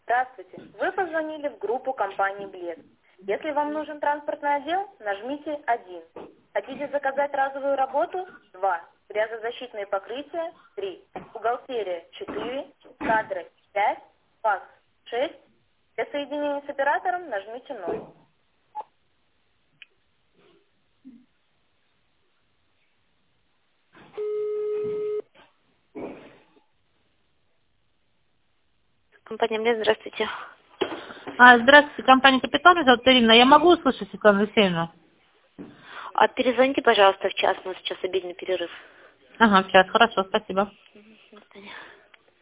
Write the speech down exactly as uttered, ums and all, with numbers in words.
Здравствуйте. Вы позвонили в группу компании «Блеск». Если вам нужен транспортный отдел, нажмите один. Хотите заказать разовую работу? два. Грязозащитные покрытия? три. Бухгалтерия? четыре. Кадры? пять. Факс? шесть. Для соединения с оператором нажмите ноль. Компания «Блеск», здравствуйте. А, здравствуйте, компания «Капитал», меня зовут Ирина. Я могу услышать Светлану Алексеевну? А перезвоните, пожалуйста, в час, у нас сейчас обеденный перерыв. Ага, сейчас, хорошо, спасибо. До свидания.